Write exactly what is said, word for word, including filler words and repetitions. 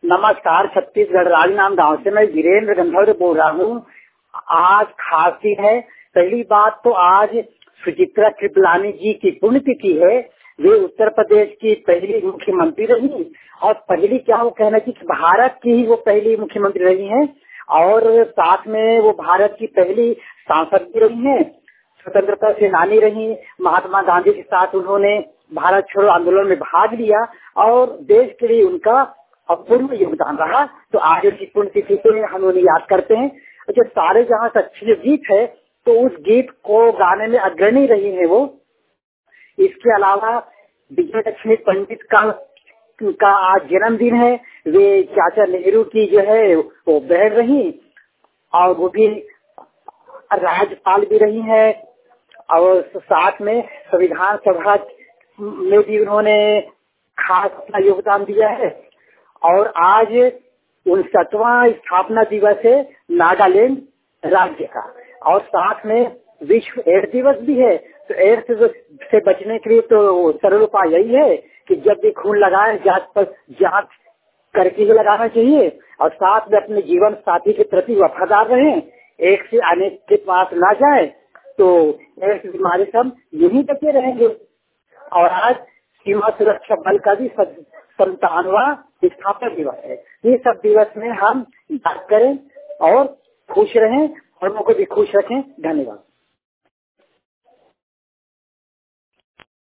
नमस्कार, छत्तीसगढ़ राजनांद गांव से मैं वीरेंद्र गंधर्व बोल रहा हूँ। आज खास दिन है। पहली बात तो आज सुचित्रा कृपलानी जी की पुण्यतिथि है। वे उत्तर प्रदेश की पहली मुख्यमंत्री रही और पहली क्या वो कहना कि भारत की ही वो पहली मुख्यमंत्री रही हैं और साथ में वो भारत की पहली सांसद भी रही हैं, स्वतंत्रता सेनानी रही। महात्मा गांधी के साथ उन्होंने भारत छोड़ो आंदोलन में भाग लिया और देश के लिए उनका अपूर्व योगदान रहा। तो आज उनकी पुण्यतिथि पे हम उन्हें याद करते हैं। जो सारे जहाँ अच्छे गीत है तो उस गीत को गाने में अग्रणी रही है वो। इसके अलावा विजय लक्ष्मी पंडित का का आज जन्मदिन है। वे चाचा नेहरू की जो है वो बहन रही और वो भी राज्यपाल भी रही है और साथ में संविधान सभा में भी उन्होंने खास अपना योगदान दिया है। और आज उनसठवां स्थापना दिवस है नागालैंड राज्य का और साथ में विश्व एड्स दिवस भी है। तो एड्स से बचने के लिए तो सरल उपाय यही है कि जब भी खून लगाए जांच पर जांच करके ही लगाना चाहिए और साथ में अपने जीवन साथी के प्रति वफादार रहें। एक से अनेक के पास ना जाए तो एड्स बीमारी से हम यही बचे रहेंगे। और आज सीमा सुरक्षा बल का भी संतानवा स्थापना दिवस है। ये सब दिवस में हम याद करें और खुश रहें और लोगों को भी खुश रखें। धन्यवाद।